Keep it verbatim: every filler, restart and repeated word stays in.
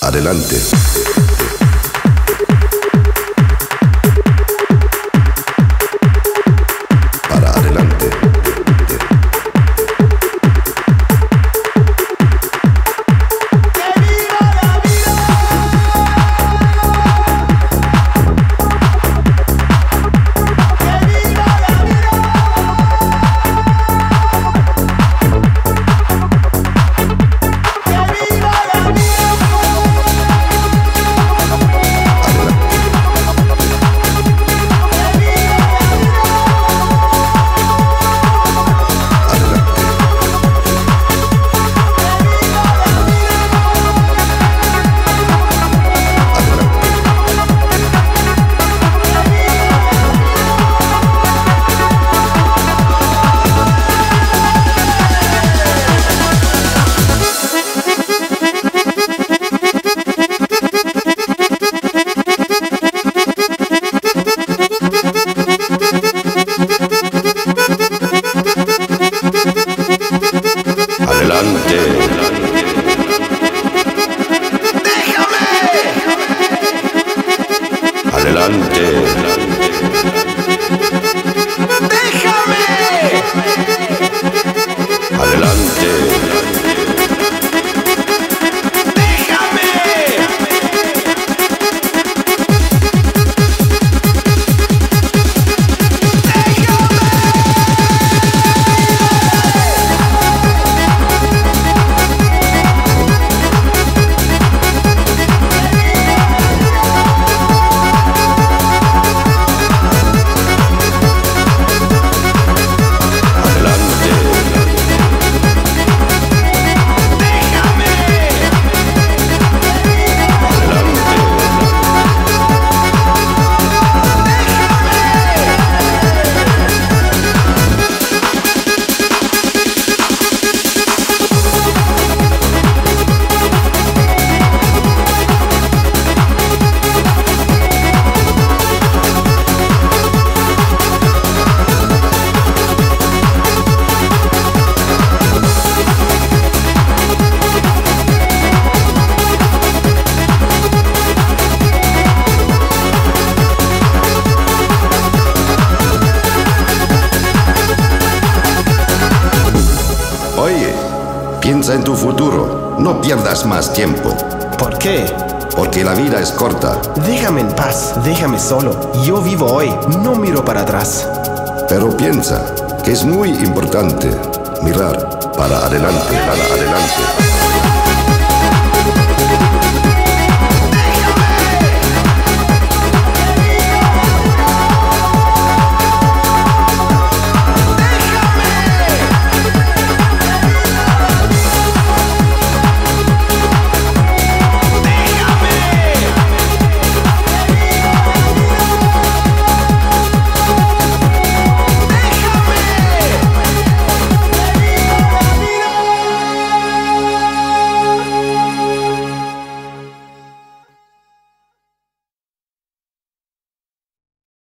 adelante. Para adelante. Piensa en tu futuro, no pierdas más tiempo. ¿Por qué? Porque la vida es corta. Déjame en paz, déjame solo. Yo vivo hoy, no miro para atrás. Pero piensa que es muy importante mirar para adelante, para adelante.